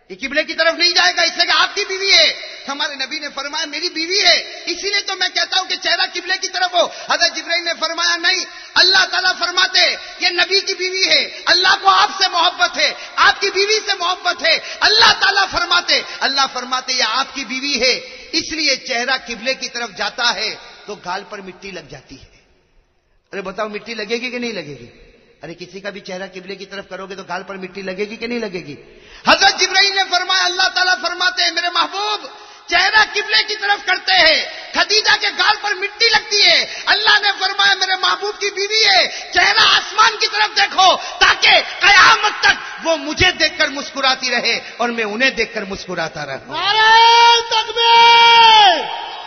یہ قبلے کی طرف نہیں جائے گا، اس لیے کہ آپ کی بیوی ہے. ہمارے نبی نے فرمایا میری بیوی ہے، اسی لیے تو میں کہتا ہوں کہ چہرہ قبلے کی طرف ہو. حضرت جبرائیل نے فرمایا نہیں، اللہ تعالیٰ فرماتے یہ نبی کی بیوی ہے، اللہ کو آپ سے محبت ہے، آپ کی بیوی سے محبت ہے. اللہ تعالیٰ فرماتے یہ آپ کی بیوی ہے، اس لیے چہرہ قبلے کی طرف جاتا ہے تو گال پر مٹی لگ جاتی ہے. ارے بتاؤ مٹی لگے گی کہ نہیں لگے گی؟ ارے کسی کا بھی چہرہ قبلے کی طرف کرو گے تو گال پر مٹی لگے گی کہ نہیں لگے گی؟ حضرت جبرائیل نے فرمایا اللہ تعالیٰ فرماتے ہیں میرے محبوب چہرہ قبلے کی طرف کرتے ہیں، خدیجہ کے گال پر مٹی لگتی ہے. اللہ نے فرمایا میرے محبوب کی بیوی ہے، چہرہ آسمان کی طرف دیکھو تاکہ قیامت تک وہ مجھے دیکھ کر مسکراتی رہے اور میں انہیں دیکھ کر مسکراتا رہوں. نعرہ تکبیر،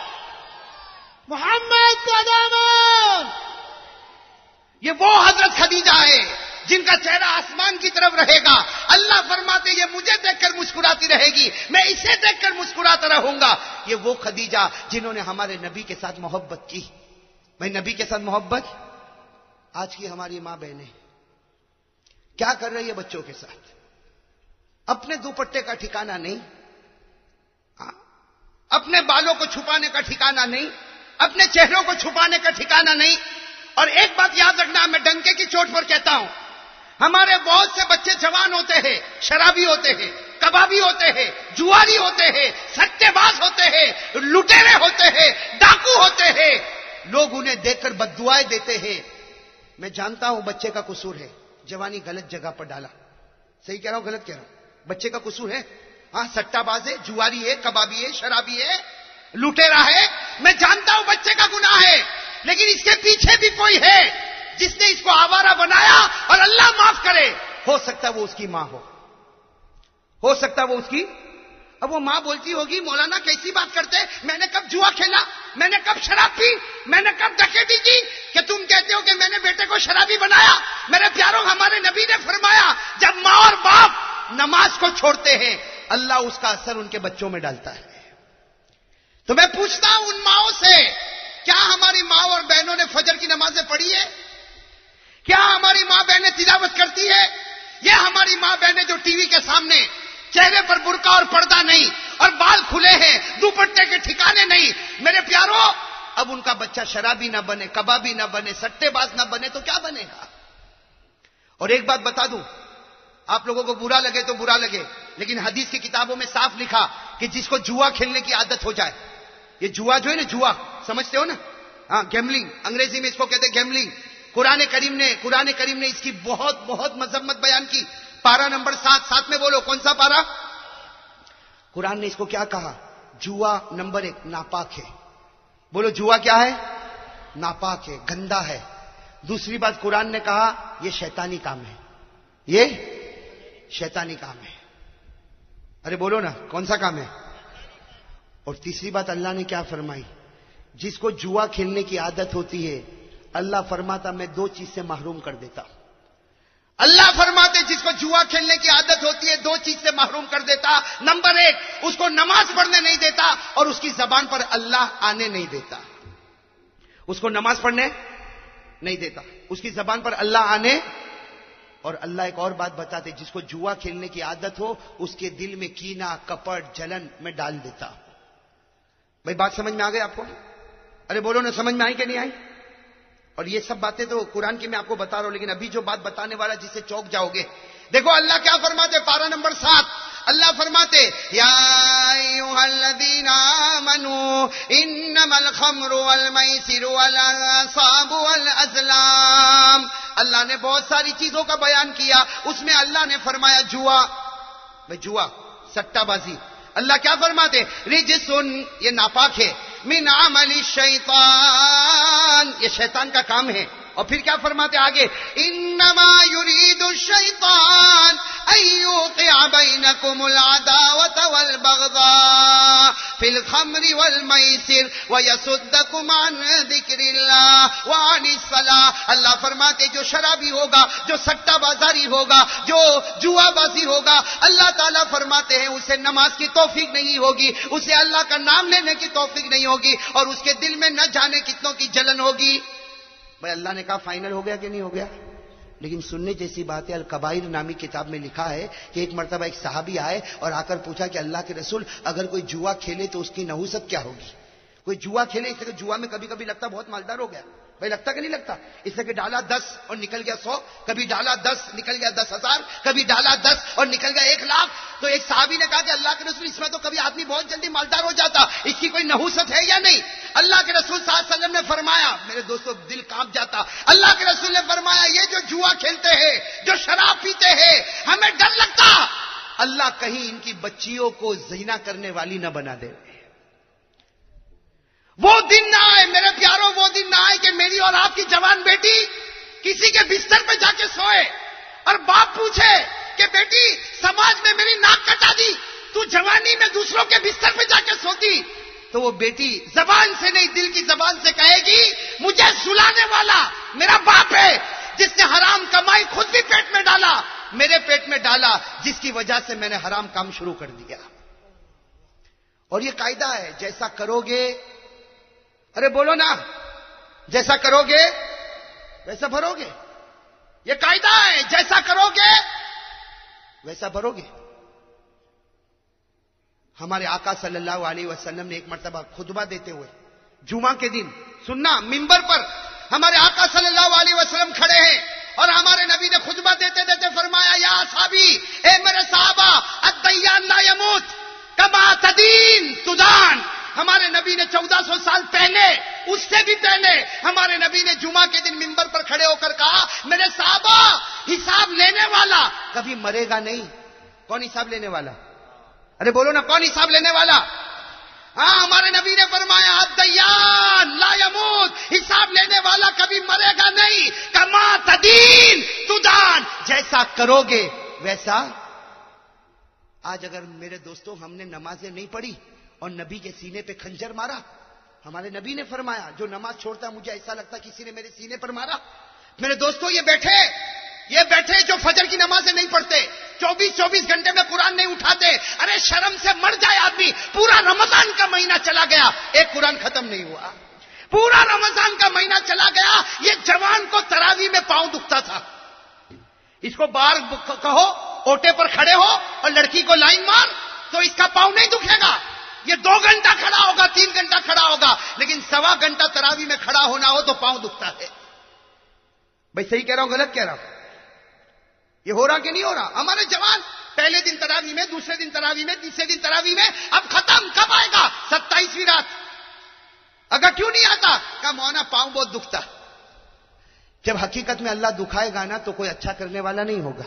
محمد کا دامن. یہ وہ حضرت خدیجہ ہے جن کا چہرہ آسمان کی طرف رہے گا. اللہ فرماتے یہ مجھے دیکھ کر مسکراتی رہے گی، میں اسے دیکھ کر مسکراتا رہوں گا. یہ وہ خدیجہ جنہوں نے ہمارے نبی کے ساتھ محبت کی. میں نبی کے ساتھ محبت. آج کی ہماری ماں بہنیں کیا کر رہی ہے بچوں کے ساتھ؟ اپنے دوپٹے کا ٹھکانہ نہیں، اپنے بالوں کو چھپانے کا ٹھکانہ نہیں، اپنے چہروں کو چھپانے کا ٹھکانہ نہیں. اور ایک بات یاد رکھنا، میں ڈنکے کی چوٹ پر کہتا ہوں، ہمارے بہت سے بچے جوان ہوتے ہیں، شرابی ہوتے ہیں، کبابی ہوتے ہیں، جواری ہوتے ہیں، سٹے باز ہوتے ہیں، لٹیرے ہوتے ہیں، ڈاکو ہوتے ہیں. لوگ انہیں دیکھ کر بد دعائیں دیتے ہیں. میں جانتا ہوں بچے کا قصور ہے، جوانی غلط جگہ پر ڈالا. صحیح کہہ رہا ہوں غلط کہہ رہا ہوں؟ بچے کا قصور ہے. ہاں سٹا باز ہے، جواری ہے، کبابی ہے، شرابی ہے، لٹیرا ہے. میں جانتا ہوں بچے کا گناہ ہے، لیکن اس کے پیچھے بھی کوئی ہے جس نے اس کو آوارہ بنایا. اور اللہ معاف کرے، ہو سکتا ہے وہ اس کی ماں ہو سکتا ہے وہ اس کی. اب وہ ماں بولتی ہوگی مولانا کیسی بات کرتے، میں نے کب جوا کھیلا، میں نے کب شراب پی، میں نے کب ڈکیتی کی کہ تم کہتے ہو کہ میں نے بیٹے کو شرابی بنایا. میرے پیاروں ہمارے نبی نے فرمایا جب ماں اور باپ نماز کو چھوڑتے ہیں اللہ اس کا اثر ان کے بچوں میں ڈالتا ہے. تو میں پوچھتا ہوں ان ماؤں سے، کیا ہماری ماں اور بہنوں نے فجر کی نمازیں پڑھی ہے؟ کیا ہماری ماں بہنیں تلاوت کرتی ہے؟ یہ ہماری ماں بہنیں جو ٹی وی کے سامنے چہرے پر برقع اور پردہ نہیں اور بال کھلے ہیں، دوپٹے کے ٹھکانے نہیں. میرے پیاروں اب ان کا بچہ شرابی نہ بنے، کبابی نہ بنے، سٹے باز نہ بنے تو کیا بنے گا؟ اور ایک بات بتا دوں، آپ لوگوں کو برا لگے تو برا لگے، لیکن حدیث کی کتابوں میں صاف لکھا کہ جس کو جوا کھیلنے کی عادت ہو جائے، یہ جوا جو ہے نا، جوا سمجھتے ہو نا؟ ہاں گیملنگ، انگریزی میں اس کو کہتے ہیں گیملنگ. قرآن کریم نے اس کی بہت بہت مذمت بیان کی. پارہ نمبر 7 ساتھ میں بولو کون سا پارہ؟ قرآن نے اس کو کیا کہا؟ جوا نمبر 1 ناپاک ہے. بولو جوا کیا ہے؟ ناپاک ہے، گندا ہے. دوسری بات قرآن نے کہا یہ شیطانی کام ہے، یہ شیطانی کام ہے. ارے بولو نا کون سا کام ہے؟ اور تیسری بات اللہ نے کیا فرمائی؟ جس کو جوا کھیلنے کی عادت ہوتی ہے اللہ فرماتا میں 2 چیز سے محروم کر دیتا. اللہ فرماتے جس کو جوا کھیلنے کی عادت ہوتی ہے 2 چیز سے محروم کر دیتا. نمبر 1 اس کو نماز پڑھنے نہیں دیتا اور اس کی زبان پر اللہ آنے نہیں دیتا. اس کو نماز پڑھنے نہیں دیتا، اس کی زبان پر اللہ آنے. اور اللہ ایک اور بات بتاتے جس کو جوا کھیلنے کی عادت ہو اس کے دل میں کینہ، کپٹ، جلن میں ڈال دیتا. بھائی بات سمجھ میں آ گئی آپ کو؟ ارے بولو نا سمجھ میں آئی کہ نہیں آئی؟ اور یہ سب باتیں تو قرآن کی میں آپ کو بتا رہا ہوں، لیکن ابھی جو بات بتانے والا جس سے چوک جاؤ گے. دیکھو اللہ کیا فرماتے، پارہ نمبر 7 اللہ فرماتے یا ایھا الذین آمنوا انما الخمر والمیسر والانصاب والازلام. اللہ نے بہت ساری چیزوں کا بیان کیا، اس میں اللہ نے فرمایا جوا. بھائی جوا، سٹا بازی. اللہ کیا فرماتے؟ رجسن، یہ ناپاک ہے، من عمل الشیطان، یہ شیطان کا کام ہے. اور پھر کیا فرماتے آگے؟ انما یرید الشیطان ان یوقع بینکم العداوۃ والبغضاء فی الخمر والمیسر ویصدکم عن ذکر اللہ وعن الصلاۃ. اللہ فرماتے جو شرابی ہوگا، جو سٹا بازاری ہوگا، جو جوا بازی ہوگا، اللہ تعالیٰ فرماتے ہیں اسے نماز کی توفیق نہیں ہوگی، اسے اللہ کا نام لینے کی توفیق نہیں ہوگی، اور اس کے دل میں نہ جانے کتنوں کی جلن ہوگی. بھائی اللہ نے کہا فائنل ہو گیا کہ نہیں ہو گیا؟ لیکن سننے جیسی بات ہے، الکبائر نامی کتاب میں لکھا ہے کہ ایک مرتبہ ایک صحابی آئے اور آ کر پوچھا کہ اللہ کے رسول اگر کوئی جوا کھیلے تو اس کی نحوست کیا ہوگی؟ کوئی جوا کھیلے، اس لیے کہ جوا میں کبھی کبھی لگتا بہت مالدار ہو گیا، بھائی لگتا کہ نہیں لگتا؟ اس لیے کہ ڈالا 10 اور نکل گیا 100، کبھی ڈالا 10 نکل گیا 10,000، کبھی ڈالا 10 اور نکل گیا 1,00,000۔ تو ایک صحابی نے کہا کہ اللہ کے رسول اس میں تو کبھی آدمی بہت جلدی مالدار ہو جاتا، اس کی کوئی نحوست ہے یا نہیں؟ اللہ کے رسول صلی اللہ علیہ وسلم نے فرمایا، میرے دوستوں دل کانپ جاتا، اللہ کے رسول نے فرمایا یہ جو جوا کھیلتے ہیں، جو شراب پیتے ہیں، ہمیں ڈر لگتا اللہ کہیں ان کی بچیوں کو زنا کرنے والی نہ بنا دے۔ وہ دن نہ آئے میرے پیاروں، وہ دن نہ آئے کہ میری اور آپ کی جوان بیٹی کسی کے بستر پہ جا کے سوئے اور باپ پوچھے کہ بیٹی سماج میں میری ناک کٹا دی، تو جوانی میں دوسروں کے بستر پہ جا کے سوتی، تو وہ بیٹی زبان سے نہیں دل کی زبان سے کہے گی مجھے سلانے والا میرا باپ ہے، جس نے حرام کمائی خود بھی پیٹ میں ڈالا، میرے پیٹ میں ڈالا، جس کی وجہ سے میں نے حرام کام شروع کر دیا۔ اور یہ قاعدہ ہے، جیسا کرو گے، ارے بولو نا، جیسا کرو گے ویسا بھرو گے، یہ قاعدہ ہے، جیسا کرو گے ویسا بھرو گے۔ ہمارے آقا صلی اللہ علیہ وسلم نے ایک مرتبہ خطبہ دیتے ہوئے جمعہ کے دن، سننا، منبر پر ہمارے آقا صلی اللہ علیہ وسلم کھڑے ہیں اور ہمارے نبی نے خطبہ دیتے دیتے فرمایا یا اصحابی، اے میرے صحابہ، الدیان لا یموت کما تدین تدان۔ ہمارے نبی نے 1400 سال پہلے، اس سے بھی پہلے ہمارے نبی نے جمعہ کے دن منبر پر کھڑے ہو کر کہا میرے صحابہ، حساب لینے والا کبھی مرے گا نہیں۔ کون حساب لینے والا؟ ارے بولو نا، کون حساب لینے والا؟ ہاں، ہمارے نبی نے فرمایا الدیان لا یموت، حساب لینے والا کبھی مرے گا نہیں، کما تدین تدان، جیسا کرو گے ویسا۔ آج اگر میرے دوستوں ہم نے نمازیں نہیں پڑھی اور نبی کے سینے پہ خنجر مارا، ہمارے نبی نے فرمایا جو نماز چھوڑتا مجھے ایسا لگتا کسی نے میرے سینے پر مارا۔ میرے دوستوں یہ بیٹھے جو فجر کی نمازیں نہیں پڑھتے، 24 گھنٹے میں قرآن نہیں اٹھاتے، ارے شرم سے مر جائے آدمی، پورا رمضان کا مہینہ چلا گیا، ایک قرآن ختم نہیں ہوا، پورا رمضان کا مہینہ چلا گیا۔ یہ جوان کو تراویح میں پاؤں دکھتا تھا، اس کو بار کہو اوٹے پر کھڑے ہو اور لڑکی کو لائن مار تو اس کا پاؤں نہیں دکھے گا، یہ 2 گھنٹہ کھڑا ہوگا، 3 گھنٹہ کھڑا ہوگا، لیکن 1.25 گھنٹہ تراویح میں کھڑا ہونا ہو تو پاؤں دکھتا ہے۔ بھائی صحیح کہہ رہا ہوں غلط کہہ رہا ہوں؟ یہ ہو رہا کہ نہیں ہو رہا؟ ہمارے جوان پہلے دن تراویح میں، دوسرے دن تراویح میں، تیسرے دن تراویح میں، اب ختم کب آئے گا؟ 27ویں رات۔ اگر کیوں نہیں آتا؟ کہ مولانا پاؤں بہت دکھتا۔ جب حقیقت میں اللہ دکھائے گا نا تو کوئی اچھا کرنے والا نہیں ہوگا۔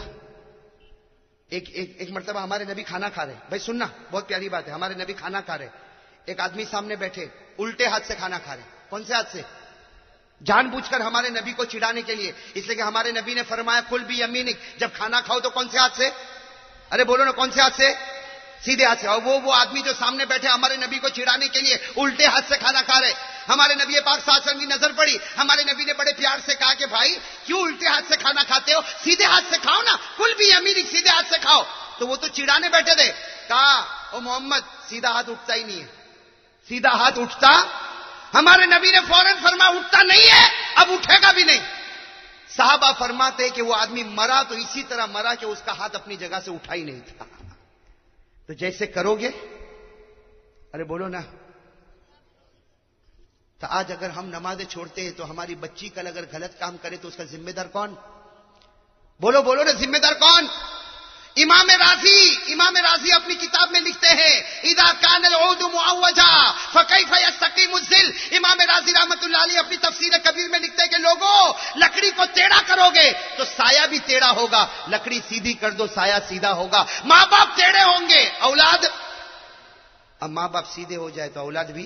ایک مرتبہ ہمارے نبی کھانا کھا رہے، بھائی سننا بہت پیاری بات ہے، ہمارے نبی کھانا کھا رہے، ایک آدمی سامنے بیٹھے الٹے ہاتھ سے کھانا کھا رہے۔ کون سے ہاتھ سے؟ جان بوجھ کر ہمارے نبی کو چڑھانے کے لیے، اس لیے کہ ہمارے نبی نے فرمایا کل بھی یمینک، جب کھانا کھاؤ تو کون سے ہاتھ سے؟ ارے بولو نا، کون سے ہاتھ سے؟ سیدھے ہاتھ سے۔ اور وہ آدمی جو سامنے بیٹھے ہمارے نبی کو چڑھانے کے لیے الٹے ہاتھ سے کھانا کھا رہے، ہمارے نبی پاک صلی اللہ علیہ وسلم کی نظر پڑی، ہمارے نبی نے بڑے پیار سے کہا کہ بھائی کیوں الٹے ہاتھ سے کھانا کھاتے ہو، سیدھے ہاتھ سے کھاؤ نا، کل بھی یمینک، سیدھے ہاتھ سے کھاؤ۔ تو وہ تو چڑھانے بیٹھے تھے، کہا او محمد سیدھا ہاتھ اٹھتا ہی نہیں ہے، سیدھا ہاتھ اٹھتا؟ ہمارے نبی نے فوراً فرمایا اٹھتا نہیں ہے، اب اٹھے گا بھی نہیں۔ صحابہ فرماتے کہ وہ آدمی مرا تو اسی طرح مرا کہ اس کا ہاتھ اپنی جگہ سے اٹھا ہی نہیں تھا۔ تو جیسے کرو گے، ارے بولو نا، تو آج اگر ہم نمازیں چھوڑتے ہیں تو ہماری بچی کل اگر غلط کام کرے تو اس کا ذمہ دار کون؟ بولو نا، ذمہ دار کون؟ امام راضی اپنی کتاب میں لکھتے ہیں اذا کان العود معوجا فکیف یستقیم الظل۔ امام راضی رحمۃ اللہ علیہ اپنی تفسیر کبیر میں لکھتے ہیں کہ لوگوں، لکڑی کو ٹیڑھا کرو گے تو سایہ بھی ٹیڑھا ہوگا، لکڑی سیدھی کر دو سایہ سیدھا ہوگا۔ ماں باپ ٹیڑھے ہوں گے، اولاد، اب ماں باپ سیدھے ہو جائے تو اولاد بھی۔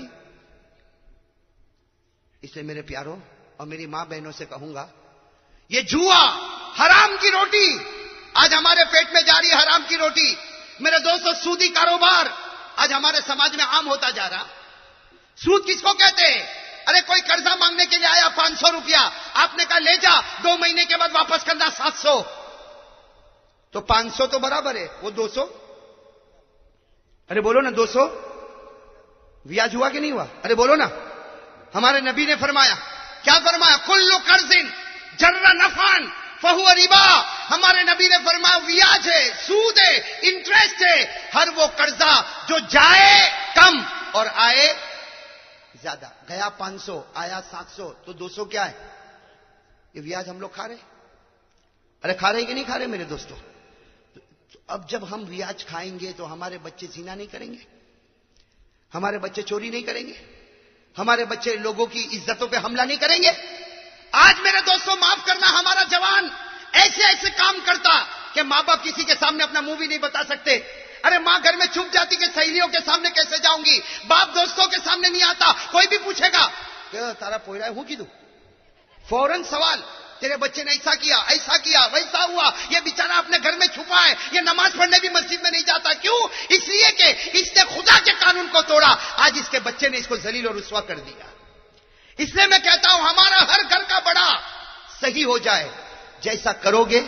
اس لیے میرے پیاروں اور میری ماں بہنوں سے کہوں گا، یہ جوا، حرام کی روٹی آج ہمارے پیٹ میں جا رہی ہے، حرام کی روٹی۔ میرے دوستو، سودی کاروبار آج ہمارے سماج میں عام ہوتا جا رہا۔ سود کس کو کہتے ہیں؟ ارے کوئی قرضہ مانگنے کے لیے آیا 500 روپیہ، آپ نے کہا لے جا، 2 مہینے کے بعد واپس کرنا 700، تو 500 تو برابر ہے، وہ 200۔ ارے بولو نا، 200 بیاج ہوا کہ نہیں ہوا؟ ارے بولو نا۔ ہمارے نبی نے فرمایا، کیا فرمایا؟ کل قرض جر نفعا فہو ربا. ہمارے نبی نے فرمایا بیاج ہے, سود ہے, انٹرسٹ ہے, ہر وہ قرضہ جو جائے کم اور آئے زیادہ. گیا 500 آیا 700 تو 200 کیا ہے؟ یہ بیاج ہم لوگ کھا رہے. ارے کھا رہے کہ نہیں کھا رہے میرے دوستوں؟ اب جب ہم بیاج کھائیں گے تو ہمارے بچے زنا نہیں کریں گے, ہمارے بچے چوری نہیں کریں گے, ہمارے بچے لوگوں کی عزتوں پہ حملہ نہیں کریں گے. آج میرے دوستوں معاف کرنا, ہمارا جوان ایسے ایسے کام کرتا کہ ماں باپ کسی کے سامنے اپنا منہ بھی نہیں بتا سکتے. ارے ماں گھر میں چھپ جاتی کہ سہیلیوں کے سامنے کیسے جاؤں گی, باپ دوستوں کے سامنے نہیں آتا. کوئی بھی پوچھے گا کہ تارا پوئرا ہوں کی دوں, فوراً سوال, تیرے بچے نے ایسا کیا ویسا ہوا. یہ بیچارہ اپنے گھر میں چھپا ہے, یہ نماز پڑھنے بھی مسجد میں نہیں جاتا. کیوں؟ اس لیے کہ اس نے خدا کے قانون کو توڑا. آج اس کے بچے نے اس کو ذلیل اور رسوا کر دیا. اس لیے میں کہتا ہوں ہمارا ہر گھر کا بڑا صحیح ہو جائے. جیسا کرو گے,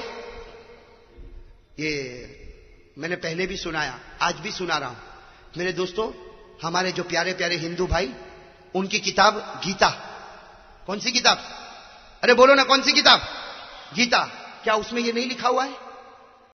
یہ میں نے پہلے بھی سنایا, آج بھی سنا رہا ہوں. میرے دوستو, ہمارے جو پیارے پیارے ہندو بھائی, ان کی کتاب گیتا, کون سی کتاب؟ ارے بولو نا, کون سی کتاب؟ گیتا. کیا اس میں یہ نہیں لکھا ہوا ہے